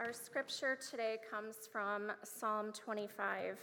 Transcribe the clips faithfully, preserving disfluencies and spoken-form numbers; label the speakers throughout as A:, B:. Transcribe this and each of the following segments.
A: Our scripture today comes from Psalm twenty-five.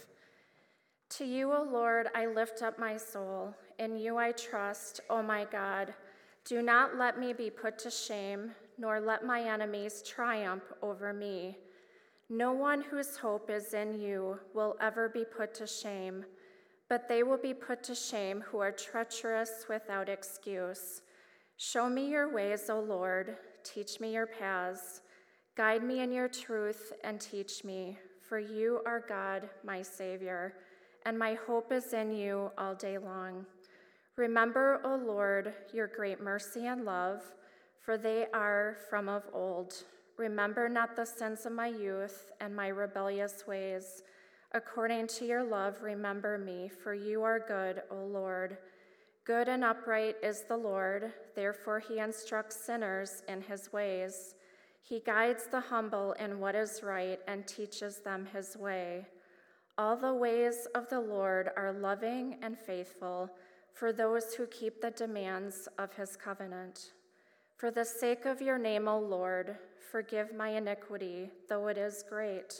A: To you, O Lord, I lift up my soul. In you I trust, O my God. Do not let me be put to shame, nor let my enemies triumph over me. No one whose hope is in you will ever be put to shame, but they will be put to shame who are treacherous without excuse. Show me your ways, O Lord. Teach me your paths. Guide me in your truth and teach me, for you are God, my Savior, and my hope is in you all day long. Remember, O Lord, your great mercy and love, for they are from of old. Remember not the sins of my youth and my rebellious ways. According to your love, remember me, for you are good, O Lord. Good and upright is the Lord, therefore he instructs sinners in his ways. He guides the humble in what is right and teaches them his way. All the ways of the Lord are loving and faithful for those who keep the demands of his covenant. For the sake of your name, O Lord, forgive my iniquity, though it is great.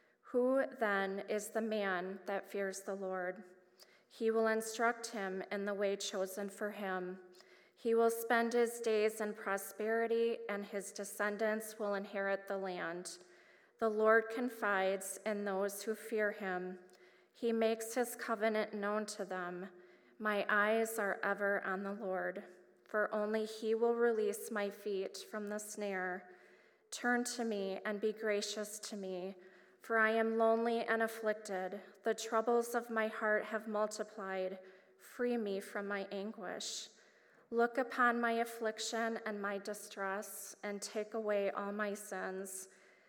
A: Who then is the man that fears the Lord? He will instruct him in the way chosen for him. He will spend his days in prosperity, and his descendants will inherit the land. The Lord confides in those who fear him. He makes his covenant known to them. My eyes are ever on the Lord, for only he will release my feet from the snare. Turn to me and be gracious to me, for I am lonely and afflicted. The troubles of my heart have multiplied. Free me from my anguish. Look upon my affliction and my distress, and take away all my sins.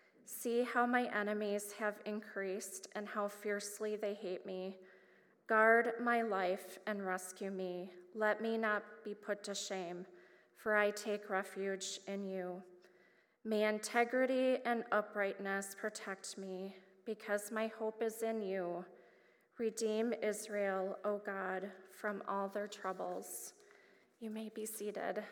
A: See how my enemies have increased, and how fiercely they hate me. Guard my life and rescue me. Let me not be put to shame, for I take refuge in you. May integrity and uprightness protect me, because my hope is in you. Redeem Israel, O God, from all their troubles. You may be seated.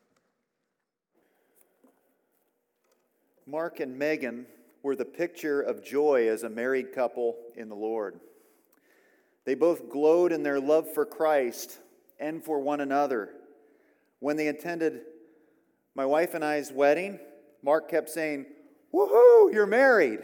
B: Mark and Megan were the picture of joy as a married couple in the Lord. They both glowed in their love for Christ and for one another. When they attended my wife and I's wedding, Mark kept saying, "Woohoo, you're married."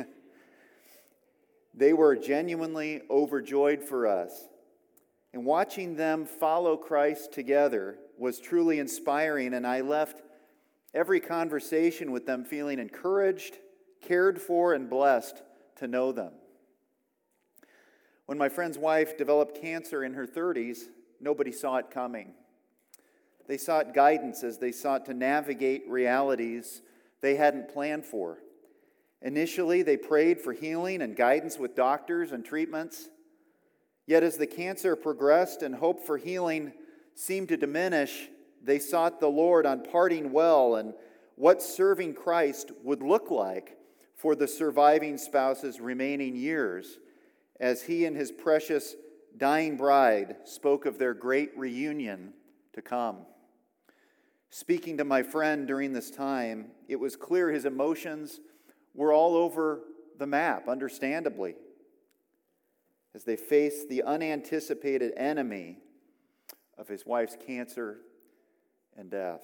B: They were genuinely overjoyed for us. And watching them follow Christ together was truly inspiring, and I left every conversation with them feeling encouraged, cared for, and blessed to know them. When my friend's wife developed cancer in her thirties, nobody saw it coming. They sought guidance as they sought to navigate realities they hadn't planned for. Initially, they prayed for healing and guidance with doctors and treatments. Yet as the cancer progressed and hope for healing seemed to diminish, they sought the Lord on parting well and what serving Christ would look like for the surviving spouse's remaining years, as he and his precious dying bride spoke of their great reunion to come. Speaking to my friend during this time, it was clear his emotions were all over the map, understandably, as they faced the unanticipated enemy of his wife's cancer and death.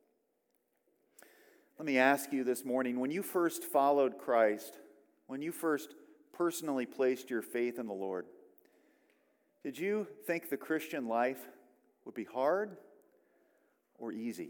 B: Let me ask you this morning, when you first followed Christ, when you first personally placed your faith in the Lord, did you think the Christian life would be hard or easy?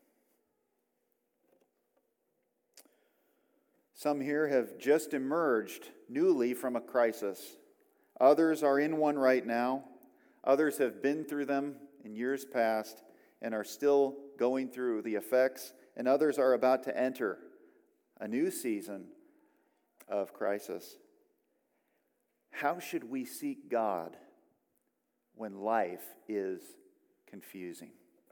B: Some here have just emerged newly from a crisis. Others are in one right now. Others have been through them in years past and are still going through the effects, and others are about to enter a new season of crisis. How should we seek God when life is confusing?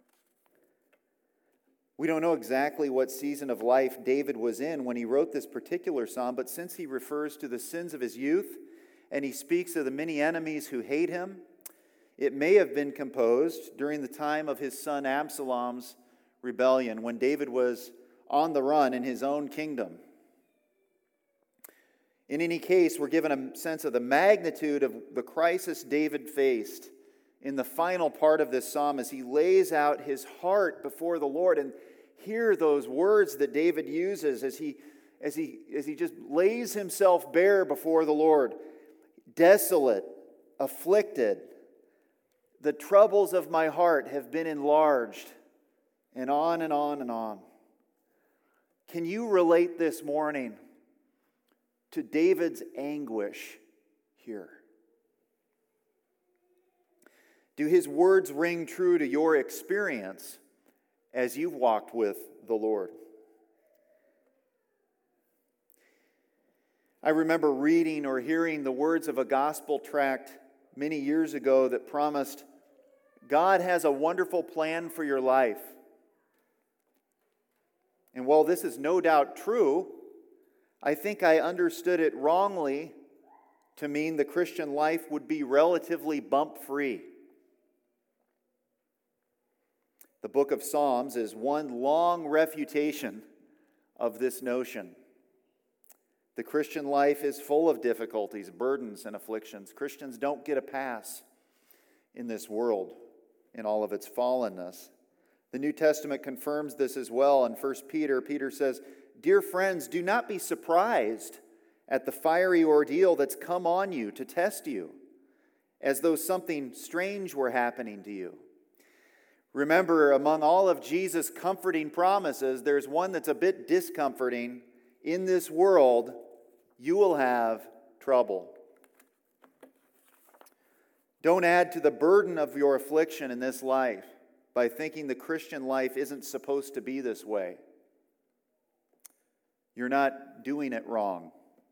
B: We don't know exactly what season of life David was in when he wrote this particular psalm, but since he refers to the sins of his youth and he speaks of the many enemies who hate him, it may have been composed during the time of his son Absalom's rebellion, when David was on the run in his own kingdom. In any case, we're given a sense of the magnitude of the crisis David faced in the final part of this psalm as he lays out his heart before the Lord. And hear those words that David uses as he, as he, as he just lays himself bare before the Lord. Desolate, afflicted, the troubles of my heart have been enlarged, and on and on and on. Can you relate this morning to David's anguish here? Do his words ring true to your experience as you've walked with the Lord? I remember reading or hearing the words of a gospel tract many years ago that promised, God has a wonderful plan for your life. And while this is no doubt true, I think I understood it wrongly to mean the Christian life would be relatively bump-free. The book of Psalms is one long refutation of this notion. The Christian life is full of difficulties, burdens, and afflictions. Christians don't get a pass in this world in all of its fallenness. The New Testament confirms this as well. In First Peter, Peter says, "Dear friends, do not be surprised at the fiery ordeal that's come on you to test you, as though something strange were happening to you." Remember, among all of Jesus' comforting promises, there's one that's a bit discomforting. In this world, you will have trouble. Don't add to the burden of your affliction in this life by thinking the Christian life isn't supposed to be this way. You're not doing it wrong.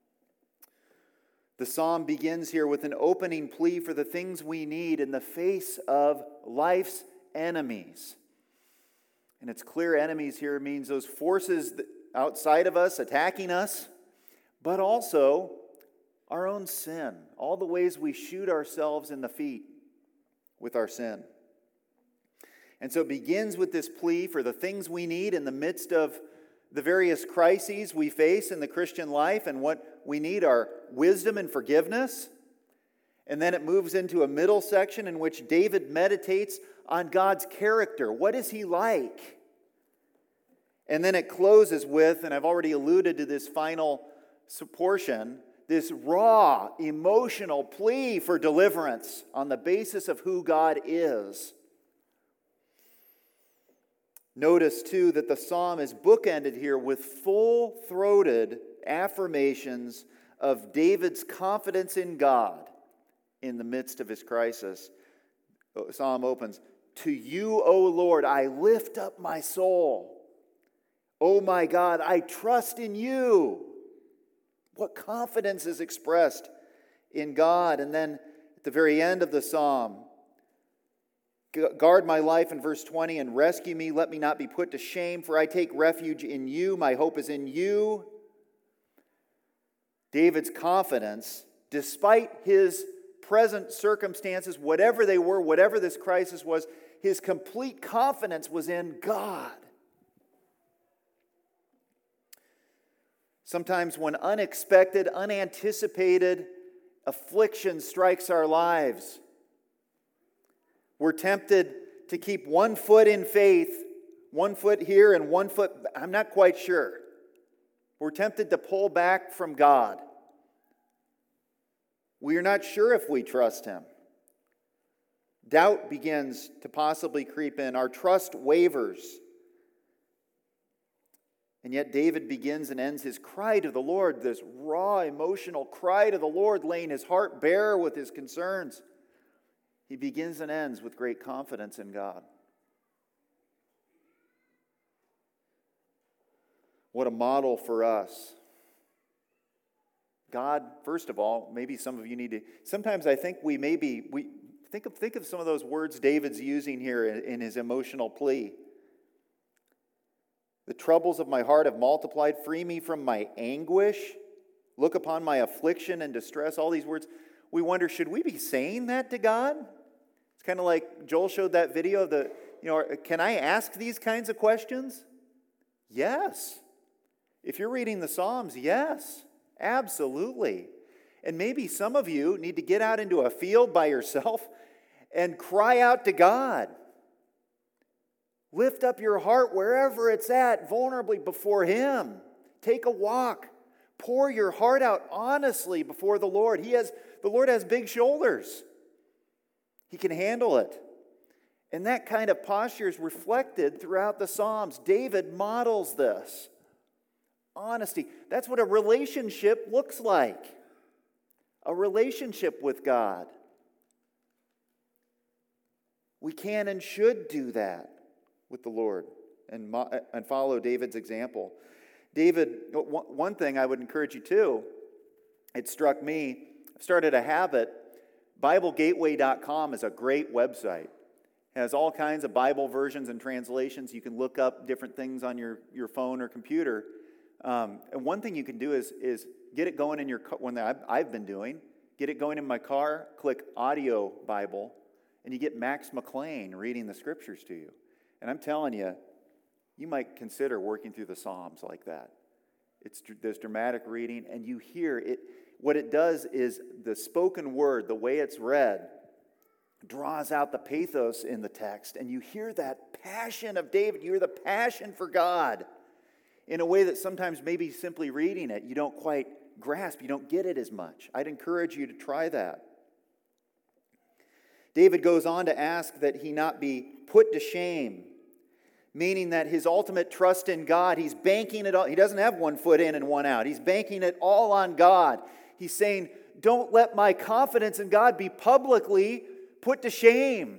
B: The psalm begins here with an opening plea for the things we need in the face of life's enemies. And it's clear enemies here means those forces outside of us attacking us, but also our own sin, all the ways we shoot ourselves in the feet with our sin. And so it begins with this plea for the things we need in the midst of the various crises we face in the Christian life, and what we need are wisdom and forgiveness. And then it moves into a middle section in which David meditates on God's character. What is he like? And then it closes with, and I've already alluded to this final portion, this raw, emotional plea for deliverance on the basis of who God is. Notice, too, that the psalm is bookended here with full-throated affirmations of David's confidence in God in the midst of his crisis. The psalm opens, "To you, O Lord, I lift up my soul. O my God, I trust in you." What confidence is expressed in God. And then at the very end of the psalm, "Guard my life," in verse twenty, "and rescue me. Let me not be put to shame, for I take refuge in you. My hope is in you." David's confidence, despite his present circumstances, whatever they were, whatever this crisis was, his complete confidence was in God. Sometimes when unexpected, unanticipated affliction strikes our lives, we're tempted to keep one foot in faith, one foot here and one foot, I'm not quite sure. We're tempted to pull back from God. We are not sure if we trust Him. Doubt begins to possibly creep in. Our trust wavers. And yet David begins and ends his cry to the Lord, this raw, emotional cry to the Lord, laying his heart bare with his concerns. He begins and ends with great confidence in God. What a model for us. God, first of all, maybe some of you need to, sometimes I think we maybe, we think of, think of some of those words David's using here in, in his emotional plea. The troubles of my heart have multiplied. Free me from my anguish. Look upon my affliction and distress. All these words. We wonder, should we be saying that to God? It's kind of like Joel showed that video of the, you know, can I ask these kinds of questions? Yes. If you're reading the Psalms, yes. Absolutely. And maybe some of you need to get out into a field by yourself and cry out to God. Lift up your heart wherever it's at, vulnerably before Him. Take a walk. Pour your heart out honestly before the Lord. He has, the Lord has big shoulders. He can handle it. And that kind of posture is reflected throughout the Psalms. David models this. Honesty. That's what a relationship looks like. A relationship with God. We can and should do that with the Lord and, mo- and follow David's example. David, one thing I would encourage you to, it struck me, I've started a habit. Bible Gateway dot com is a great website. It has all kinds of Bible versions and translations. You can look up different things on your, your phone or computer. Um, and one thing you can do is, is get it going in your car, one that I've, I've been doing, get it going in my car, click Audio Bible, and you get Max McLean reading the scriptures to you. And I'm telling you, you might consider working through the Psalms like that. It's there's dramatic reading, and you hear it. What it does is the spoken word, the way it's read, draws out the pathos in the text, and you hear that passion of David. You hear the passion for God in a way that sometimes maybe simply reading it, you don't quite grasp, you don't get it as much. I'd encourage you to try that. David goes on to ask that he not be put to shame, meaning that his ultimate trust in God, he's banking it all. He doesn't have one foot in and one out. He's banking it all on God. He's saying, don't let my confidence in God be publicly put to shame.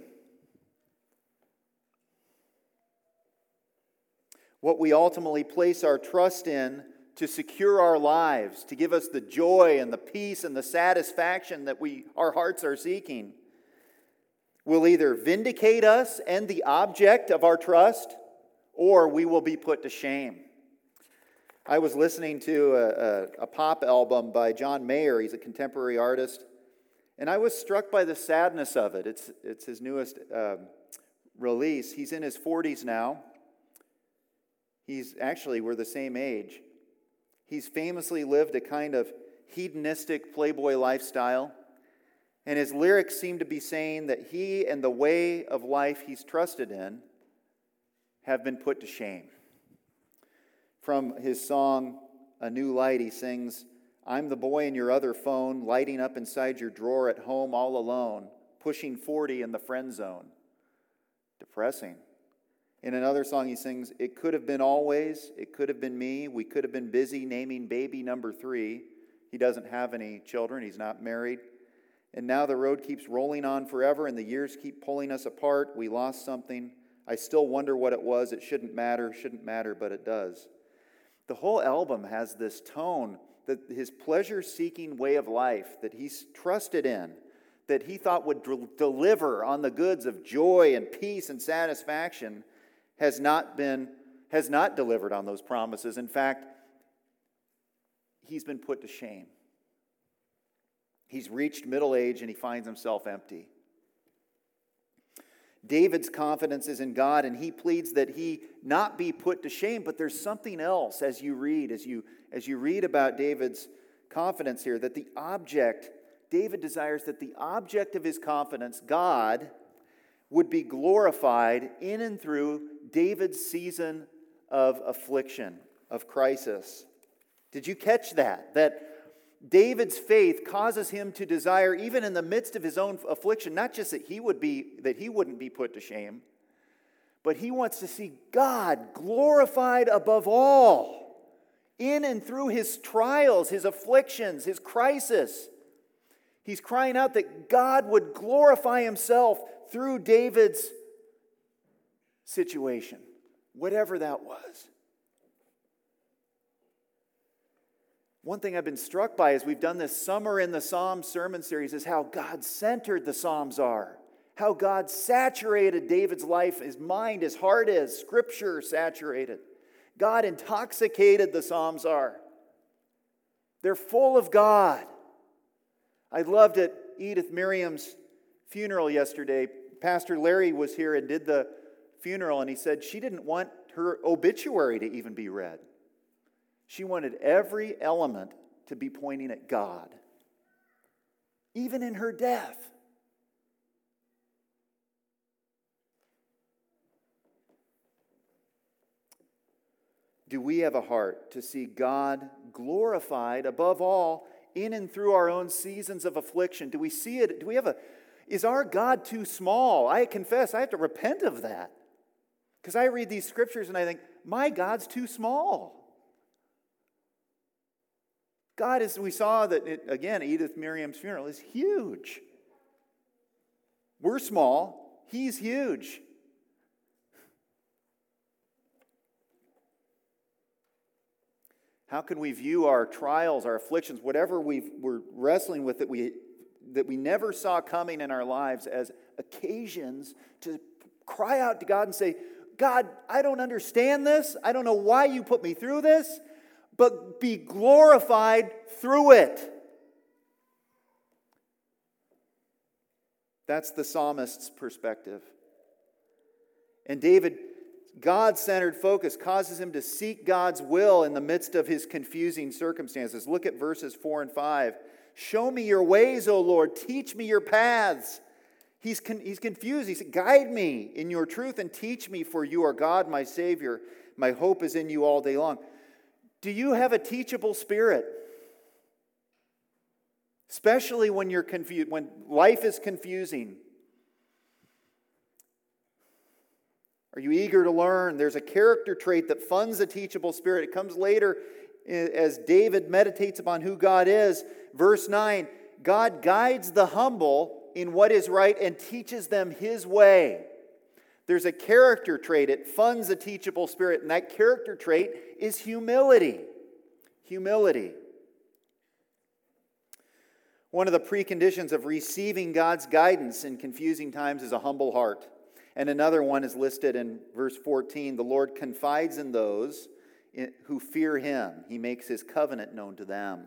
B: What we ultimately place our trust in to secure our lives, to give us the joy and the peace and the satisfaction that we our hearts are seeking, will either vindicate us and the object of our trust, or we will be put to shame. I was listening to a, a, a pop album by John Mayer. He's a contemporary artist. And I was struck by the sadness of it. It's, it's his newest um, release. He's in his forties now. He's actually, we're the same age. He's famously lived a kind of hedonistic playboy lifestyle. And his lyrics seem to be saying that he and the way of life he's trusted in have been put to shame. From his song, A New Light, he sings, I'm the boy in your other phone, lighting up inside your drawer at home all alone, pushing forty in the friend zone. Depressing. In another song he sings, it could have been always, it could have been me, we could have been busy naming baby number three. He doesn't have any children, he's not married. And now the road keeps rolling on forever and the years keep pulling us apart. We lost something. I still wonder what it was. It shouldn't matter, shouldn't matter, but it does. The whole album has this tone that his pleasure-seeking way of life that he's trusted in, that he thought would d- deliver on the goods of joy and peace and satisfaction, has not been, has not delivered on those promises. In fact, he's been put to shame. He's reached middle age and he finds himself empty. David's confidence is in God, and he pleads that he not be put to shame. But there's something else as you read, as you, as you read about David's confidence here, that the object, David desires that the object of his confidence, God, would be glorified in and through David's season of affliction, of crisis. Did you catch that? That David's faith causes him to desire, even in the midst of his own affliction, not just that he would be that he wouldn't be put to shame, but he wants to see God glorified above all, in and through his trials, his afflictions, his crisis. He's crying out that God would glorify himself through David's situation, whatever that was. One thing I've been struck by as we've done this Summer in the Psalms sermon series is how God-centered the Psalms are. How God saturated David's life, his mind, his heart is, Scripture saturated. God intoxicated the Psalms are. They're full of God. I loved at Edith Miriam's funeral yesterday. Pastor Larry was here and did the funeral, and he said she didn't want her obituary to even be read. She wanted every element to be pointing at God, even in her death. Do we have a heart to see God glorified above all in and through our own seasons of affliction? Do we see it? Do we have a, is our God too small? I confess, I have to repent of that. Because I read these scriptures and I think, my God's too small. God, as we saw that, it, again, Edith Miriam's funeral is huge. We're small. He's huge. How can we view our trials, our afflictions, whatever we've, we're wrestling with that we, that we never saw coming in our lives as occasions to cry out to God and say, God, I don't understand this. I don't know why you put me through this, but be glorified through it. That's the psalmist's perspective. And David, God-centered focus causes him to seek God's will in the midst of his confusing circumstances. Look at verses four and five. Show me your ways, O Lord. Teach me your paths. He's, con- he's confused. He said, guide me in your truth and teach me, for you are God, my Savior. My hope is in you all day long. Do you have a teachable spirit? Especially when you're confused, when life is confusing. Are you eager to learn? There's a character trait that funds a teachable spirit. It comes later as David meditates upon who God is. Verse nine, God guides the humble in what is right and teaches them His way. There's a character trait. It funds a teachable spirit, and that character trait is humility. Humility. One of the preconditions of receiving God's guidance in confusing times is a humble heart. And another one is listed in verse fourteen. The Lord confides in those who fear Him. He makes His covenant known to them.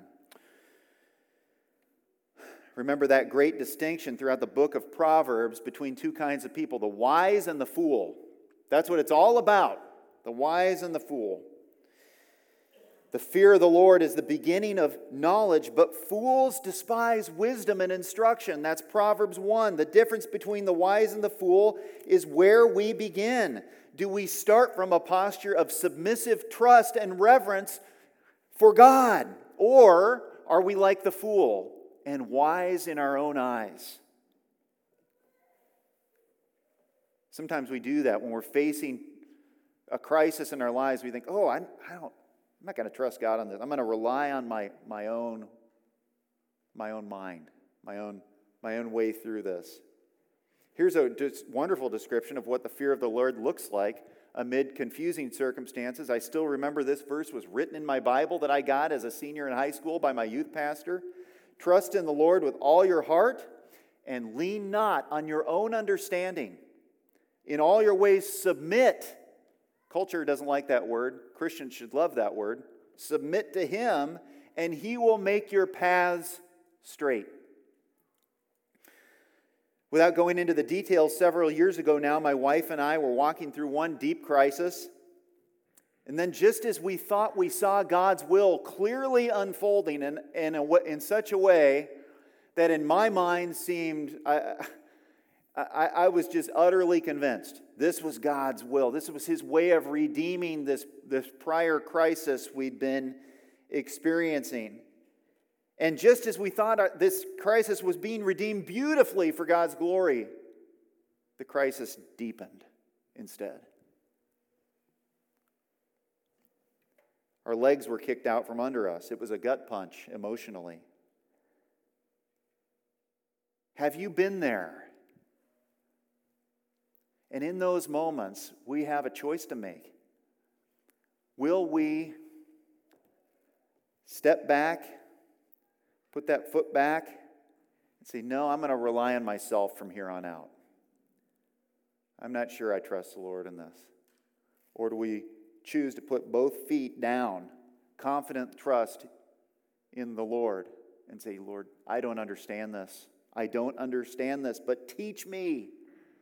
B: Remember that great distinction throughout the book of Proverbs between two kinds of people, the wise and the fool. That's what it's all about, the wise and the fool. The fear of the Lord is the beginning of knowledge, but fools despise wisdom and instruction. That's Proverbs one. The difference between the wise and the fool is where we begin. Do we start from a posture of submissive trust and reverence for God? Or are we like the fool and wise in our own eyes? Sometimes we do that when we're facing a crisis in our lives. We think, oh, I, I don't, I'm not going to trust God on this. I'm going to rely on my, my own, my own mind, my own, my own way through this. Here's a just wonderful description of what the fear of the Lord looks like amid confusing circumstances. I still remember this verse was written in my Bible that I got as a senior in high school by my youth pastor. Trust in the Lord with all your heart and lean not on your own understanding. In all your ways submit. Culture doesn't like that word. Christians should love that word. Submit to Him, and He will make your paths straight. Without going into the details, several years ago now, my wife and I were walking through one deep crisis. And then just as we thought we saw God's will clearly unfolding in, in, a, in such a way that in my mind seemed... I, I, I was just utterly convinced this was God's will. This was His way of redeeming this, this prior crisis we'd been experiencing. And just as we thought this crisis was being redeemed beautifully for God's glory, the crisis deepened instead. Our legs were kicked out from under us. It was a gut punch emotionally. Have you been there? And in those moments, we have a choice to make. Will we step back, put that foot back, and say, no, I'm going to rely on myself from here on out. I'm not sure I trust the Lord in this. Or do we choose to put both feet down, confident trust in the Lord, and say, Lord, I don't understand this. I don't understand this, but teach me.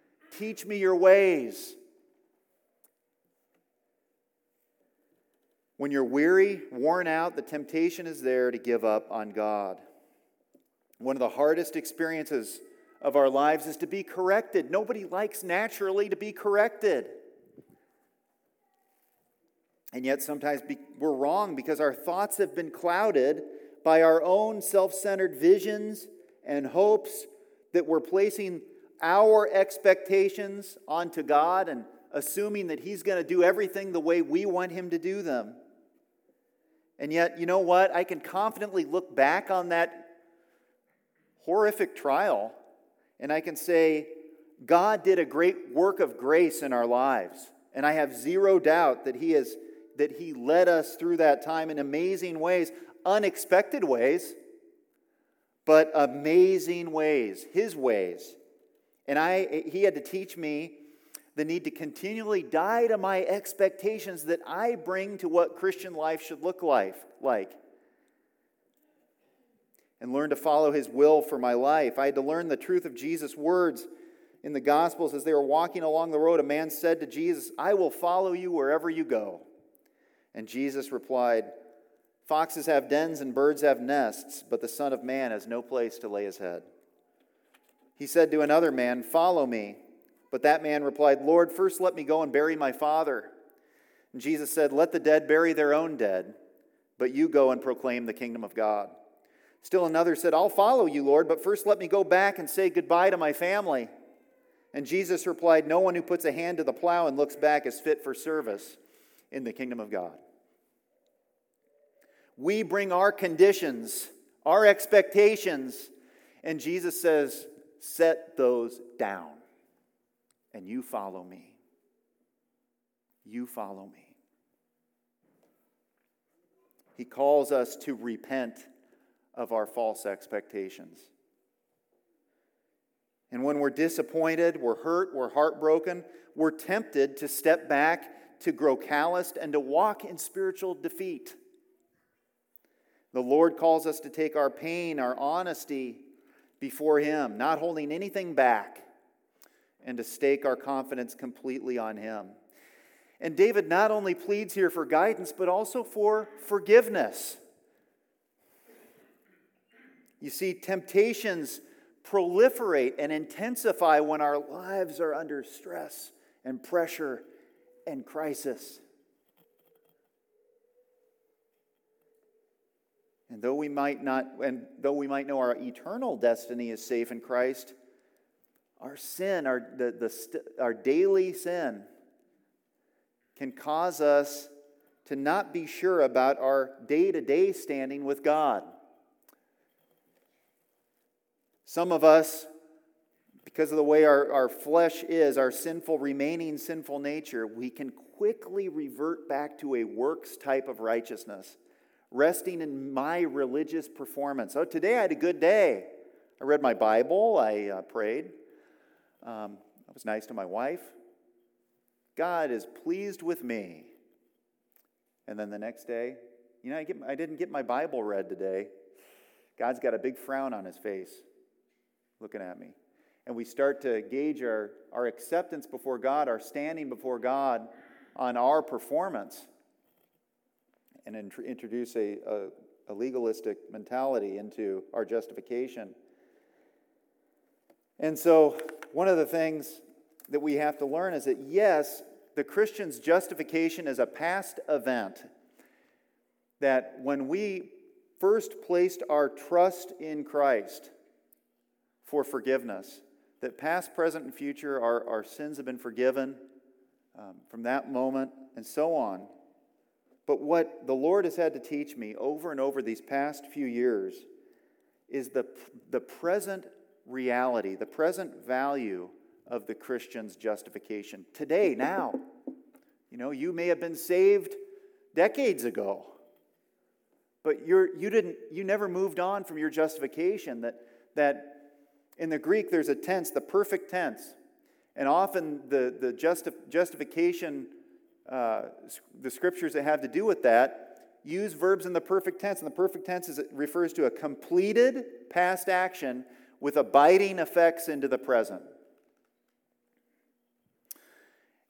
B: Teach me your ways. When you're weary, worn out, the temptation is there to give up on God. One of the hardest experiences of our lives is to be corrected. Nobody likes naturally to be corrected. And yet sometimes we're wrong because our thoughts have been clouded by our own self-centered visions and hopes that we're placing our expectations onto God and assuming that He's going to do everything the way we want Him to do them. And yet, you know what? I can confidently look back on that horrific trial and I can say, God did a great work of grace in our lives. And I have zero doubt that He has, that He led us through that time in amazing ways, unexpected ways, but amazing ways, His ways. And I, He had to teach me the need to continually die to my expectations that I bring to what Christian life should look like, like, and learn to follow His will for my life. I had to learn the truth of Jesus' words in the Gospels. As they were walking along the road, a man said to Jesus, "I will follow you wherever you go." And Jesus replied, "Foxes have dens and birds have nests, but the Son of Man has no place to lay His head." He said to another man, "Follow me." But that man replied, "Lord, first let me go and bury my father." And Jesus said, "Let the dead bury their own dead, but you go and proclaim the kingdom of God." Still another said, "I'll follow you, Lord, but first let me go back and say goodbye to my family." And Jesus replied, "No one who puts a hand to the plow and looks back is fit for service in the kingdom of God." We bring our conditions, our expectations, and Jesus says, "Set those down. And you follow me. You follow me." He calls us to repent of our false expectations. And when we're disappointed, we're hurt, we're heartbroken, we're tempted to step back, to grow calloused, and to walk in spiritual defeat. The Lord calls us to take our pain, our honesty before Him, not holding anything back, and to stake our confidence completely on Him. And David not only pleads here for guidance, but also for forgiveness. You see, temptations proliferate and intensify when our lives are under stress and pressure and crisis. And though we might not, and though we might know our eternal destiny is safe in Christ, our sin, our, the, the, our daily sin, can cause us to not be sure about our day-to-day standing with God. Some of us, because of the way our, our flesh is, our sinful, remaining sinful nature, we can quickly revert back to a works type of righteousness, resting in my religious performance. Oh, today I had a good day. I read my Bible, I uh, prayed. Um, I was nice to my wife. God is pleased with me. And then the next day, you know, I, get, I didn't get my Bible read today. God's got a big frown on His face looking at me. And we start to gauge our, our acceptance before God, our standing before God on our performance, and int- introduce a, a, a legalistic mentality into our justification. And so, one of the things that we have to learn is that, yes, the Christian's justification is a past event. That when we first placed our trust in Christ for forgiveness, that past, present, and future, our, our sins have been forgiven um, from that moment, and so on. But what the Lord has had to teach me over and over these past few years is the, the present reality, the present value of the Christian's justification. Today, now. You know, you may have been saved decades ago, but you're, you didn't, you never moved on from your justification. That, that in the Greek, there's a tense, the perfect tense. And often the, the justi- justification, uh, the scriptures that have to do with that, use verbs in the perfect tense. And the perfect tense is, it refers to a completed past action with abiding effects into the present.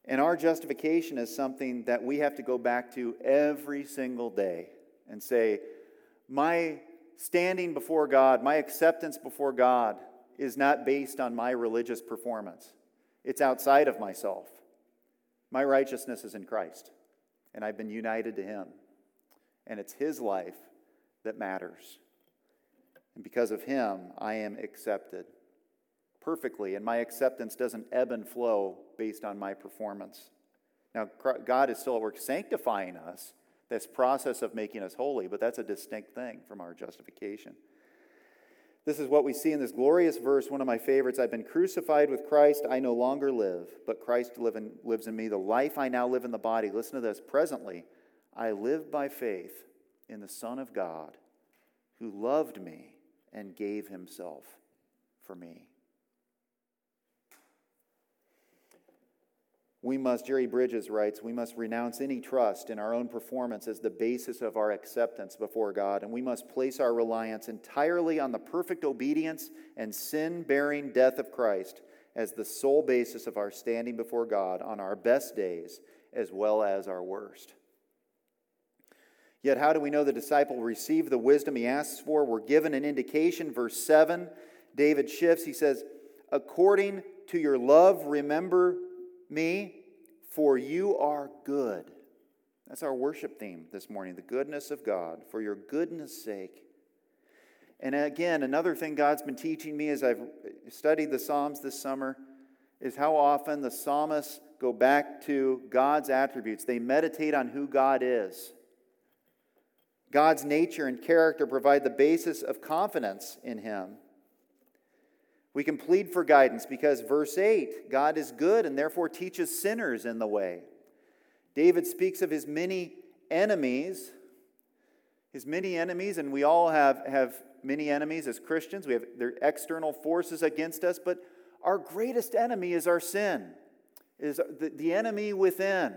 B: And our justification is something that we have to go back to every single day and say, my standing before God, my acceptance before God is not based on my religious performance. It's outside of myself. My righteousness is in Christ, and I've been united to Him. And it's His life that matters. And because of Him, I am accepted perfectly, and my acceptance doesn't ebb and flow based on my performance. Now, God is still at work sanctifying us, this process of making us holy, but that's a distinct thing from our justification. This is what we see in this glorious verse, one of my favorites. I've been crucified with Christ, I no longer live, but Christ live in, lives in me. The life I now live in the body, listen to this, presently, I live by faith in the Son of God, who loved me and gave Himself for me. We must, Jerry Bridges writes, we must renounce any trust in our own performance as the basis of our acceptance before God, and we must place our reliance entirely on the perfect obedience and sin-bearing death of Christ as the sole basis of our standing before God on our best days as well as our worst. Yet how do we know the disciple received the wisdom he asks for? We're given an indication. Verse seven, David shifts. He says, according to your love, remember me, for you are good. That's our worship theme this morning, the goodness of God, for your goodness' sake. And again, another thing God's been teaching me as I've studied the Psalms this summer is how often the psalmists go back to God's attributes. They meditate on who God is. God's nature and character provide the basis of confidence in Him. We can plead for guidance because verse eight, God is good and therefore teaches sinners in the way. David speaks of his many enemies, his many enemies, and we all have, have many enemies as Christians. We have their external forces against us, but our greatest enemy is our sin, is the, the enemy within.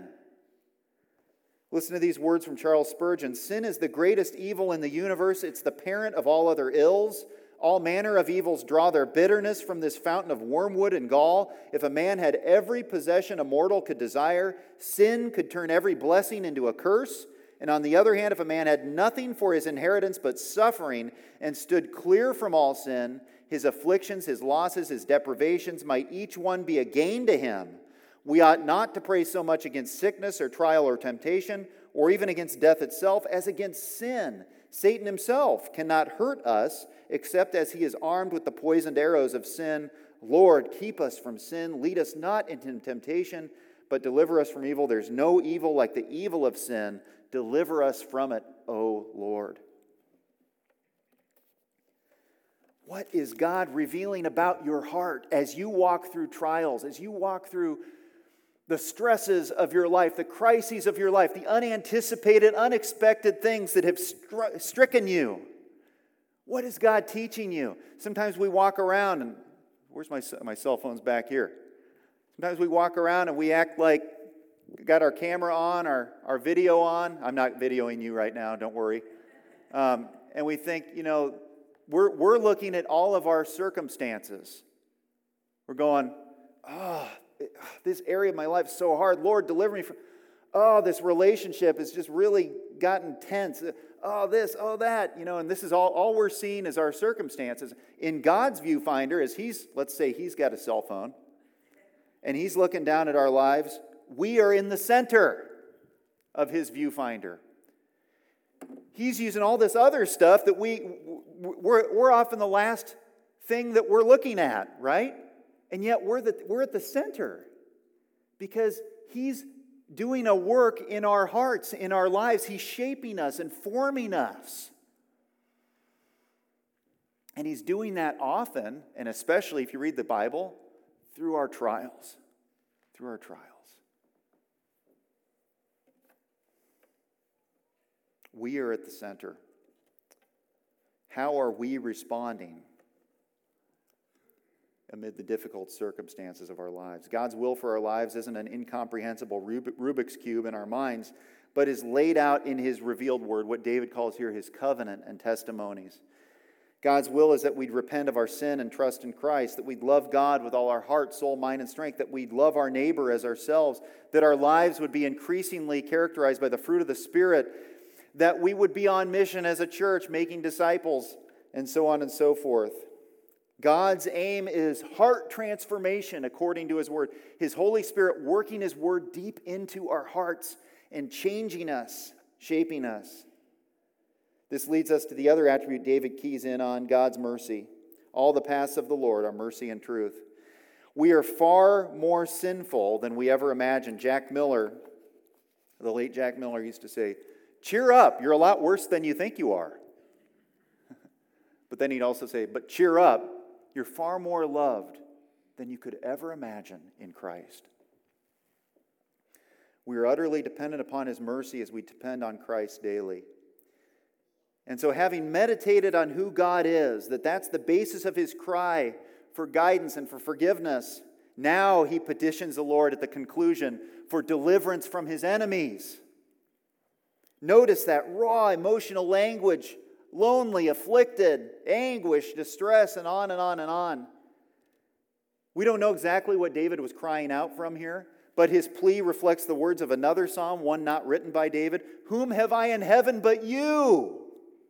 B: Listen to these words from Charles Spurgeon. Sin is the greatest evil in the universe. It's the parent of all other ills. All manner of evils draw their bitterness from this fountain of wormwood and gall. If a man had every possession a mortal could desire, sin could turn every blessing into a curse. And on the other hand, if a man had nothing for his inheritance but suffering and stood clear from all sin, his afflictions, his losses, his deprivations might each one be a gain to him. We ought not to pray so much against sickness or trial or temptation, or even against death itself, as against sin. Satan himself cannot hurt us except as he is armed with the poisoned arrows of sin. Lord, keep us from sin. Lead us not into temptation, but deliver us from evil. There's no evil like the evil of sin. Deliver us from it, O Lord. What is God revealing about your heart as you walk through trials, as you walk through the stresses of your life, the crises of your life, the unanticipated, unexpected things that have stri- stricken you? What is God teaching you? Sometimes we walk around and, where's my, my cell phone's back here. Sometimes we walk around and we act like we got our camera on, our, our video on. I'm not videoing you right now, don't worry. Um, and we think, you know, we're, we're looking at all of our circumstances. We're going, oh, this area of my life is so hard. Lord, deliver me from, oh, this relationship has just really gotten tense. Oh, this, oh, that, you know, and this is all, all we're seeing is our circumstances. In God's viewfinder, as he's, let's say he's got a cell phone, and he's looking down at our lives, we are in the center of his viewfinder. He's using all this other stuff that we, we're, we're often the last thing that we're looking at, right? And yet we're, the, we're at the center because he's doing a work in our hearts, in our lives. He's shaping us and forming us. And he's doing that often, and especially if you read the Bible, through our trials. Through our trials. We are at the center. How are we responding amid the difficult circumstances of our lives? God's will for our lives isn't an incomprehensible Rubik's Cube in our minds, but is laid out in his revealed word, what David calls here his covenant and testimonies. God's will is that we'd repent of our sin and trust in Christ, that we'd love God with all our heart, soul, mind, and strength, that we'd love our neighbor as ourselves, that our lives would be increasingly characterized by the fruit of the Spirit, that we would be on mission as a church, making disciples, and so on and so forth. God's aim is heart transformation according to His Word. His Holy Spirit working His Word deep into our hearts and changing us, shaping us. This leads us to the other attribute David keys in on, God's mercy. All the paths of the Lord are mercy and truth. We are far more sinful than we ever imagined. Jack Miller, the late Jack Miller, used to say, "Cheer up, you're a lot worse than you think you are." But then he'd also say, "But cheer up, you're far more loved than you could ever imagine in Christ." We are utterly dependent upon His mercy as we depend on Christ daily. And so having meditated on who God is, that that's the basis of his cry for guidance and for forgiveness, now he petitions the Lord at the conclusion for deliverance from his enemies. Notice that raw emotional language, lonely, afflicted, anguish, distress, and on and on and on. We don't know exactly what David was crying out from here, but his plea reflects the words of another psalm, one not written by David. "Whom have I in heaven but you?"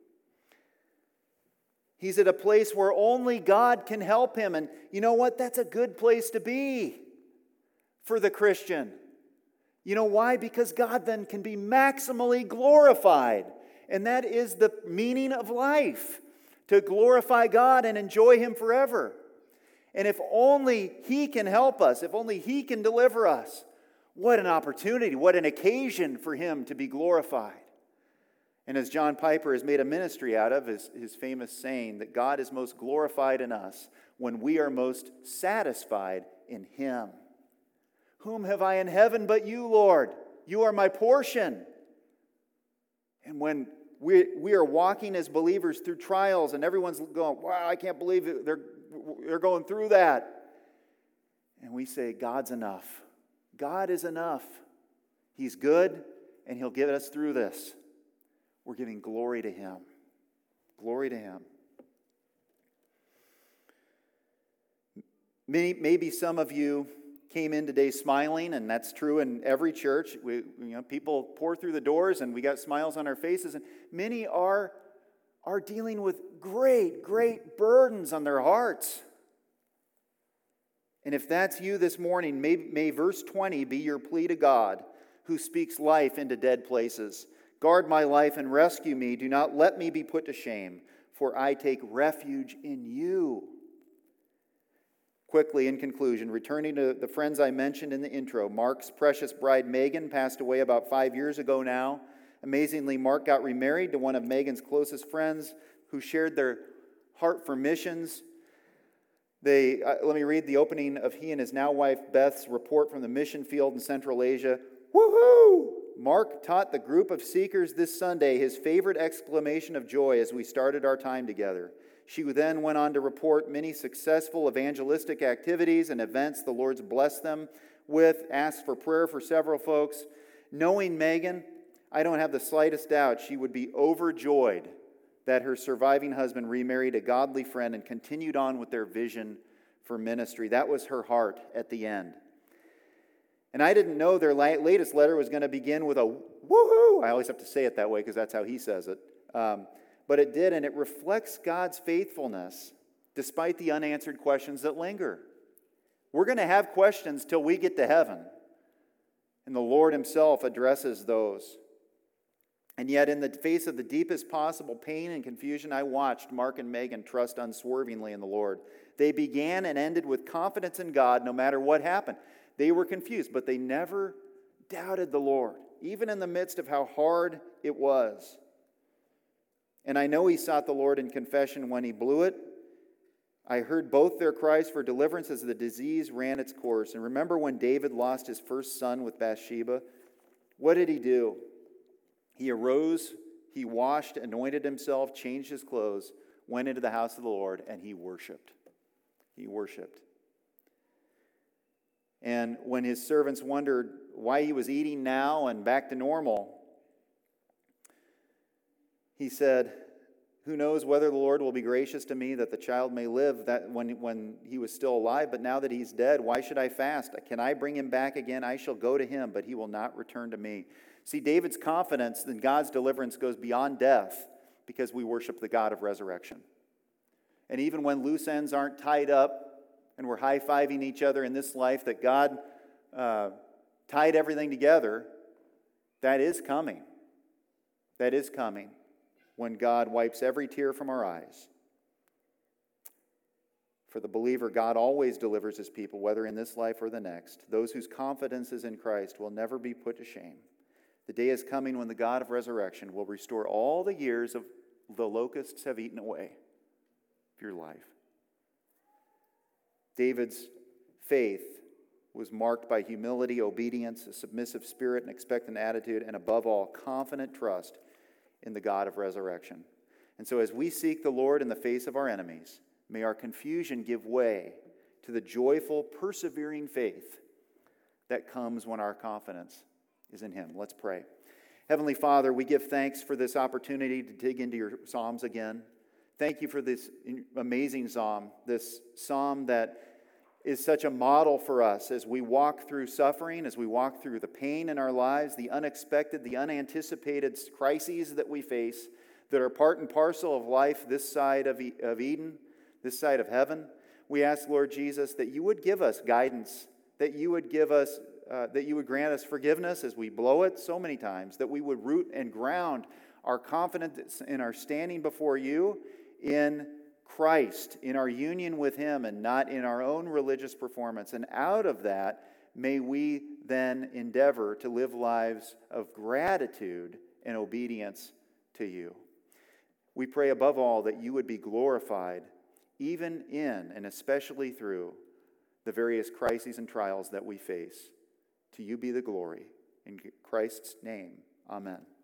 B: He's at a place where only God can help him. And you know what? That's a good place to be for the Christian. You know why? Because God then can be maximally glorified. And that is the meaning of life, to glorify God and enjoy Him forever. And if only He can help us, if only He can deliver us, what an opportunity, what an occasion for Him to be glorified. And as John Piper has made a ministry out of, his, his famous saying that God is most glorified in us when we are most satisfied in Him. "Whom have I in heaven but you, Lord? You are my portion." And when we, we are walking as believers through trials and everyone's going, "Wow, I can't believe it. They're, they're going through that." And we say, God's enough. God is enough. He's good and He'll get us through this. We're giving glory to Him. Glory to Him. Maybe, maybe some of you came in today smiling, and that's true in every church. We, you know, people pour through the doors, and we got smiles on our faces. And many are, are dealing with great, great burdens on their hearts. And if that's you this morning, may, may verse twenty be your plea to God, who speaks life into dead places. "Guard my life and rescue me. Do not let me be put to shame, for I take refuge in you." Quickly, in conclusion, returning to the friends I mentioned in the intro, Mark's precious bride, Megan, passed away about five years ago now. Amazingly, Mark got remarried to one of Megan's closest friends who shared their heart for missions. They, uh, let me read the opening of he and his now wife Beth's report from the mission field in Central Asia. Woohoo! Mark taught the group of seekers this Sunday his favorite exclamation of joy as we started our time together. She then went on to report many successful evangelistic activities and events the Lord's blessed them with, asked for prayer for several folks. Knowing Megan, I don't have the slightest doubt she would be overjoyed that her surviving husband remarried a godly friend and continued on with their vision for ministry. That was her heart at the end. And I didn't know their latest letter was going to begin with a woohoo. I always have to say it that way because that's how he says it. Um, but it did, and it reflects God's faithfulness despite the unanswered questions that linger. We're going to have questions till we get to heaven, and the Lord Himself addresses those. And yet, in the face of the deepest possible pain and confusion, I watched Mark and Megan trust unswervingly in the Lord. They began and ended with confidence in God no matter what happened. They were confused, but they never doubted the Lord, even in the midst of how hard it was. And I know he sought the Lord in confession when he blew it. I heard both their cries for deliverance as the disease ran its course. And remember when David lost his first son with Bathsheba? What did he do? He arose, he washed, anointed himself, changed his clothes, went into the house of the Lord, and he worshiped. He worshiped. And when his servants wondered why he was eating now and back to normal, he said, Who knows whether the Lord will be gracious to me that the child may live that when, when he was still alive, but now that he's dead, why should I fast? Can I bring him back again? I shall go to him, but he will not return to me. See, David's confidence in God's deliverance goes beyond death because we worship the God of resurrection. And even when loose ends aren't tied up and we're high-fiving each other in this life, that God uh, tied everything together, that is coming. That is coming when God wipes every tear from our eyes. For the believer, God always delivers his people, whether in this life or the next. Those whose confidence is in Christ will never be put to shame. The day is coming when the God of resurrection will restore all the years of the locusts have eaten away of your life. David's faith was marked by humility, obedience, a submissive spirit, an expectant attitude, and above all, confident trust in the God of resurrection. And so as we seek the Lord in the face of our enemies, may our confusion give way to the joyful, persevering faith that comes when our confidence is in Him. Let's pray. Heavenly Father, we give thanks for this opportunity to dig into your Psalms again. Thank you for this amazing psalm, this psalm that is such a model for us as we walk through suffering, as we walk through the pain in our lives, the unexpected, the unanticipated crises that we face that are part and parcel of life this side of Eden, this side of heaven. We ask, Lord Jesus, that you would give us guidance, that you would give us, uh, that you would grant us forgiveness as we blow it so many times, that we would root and ground our confidence in our standing before you in Christ, in our union with Him, and not in our own religious performance. And out of that, may we then endeavor to live lives of gratitude and obedience to you. We pray above all that you would be glorified even in and especially through the various crises and trials that we face. To you be the glory. In Christ's name, amen.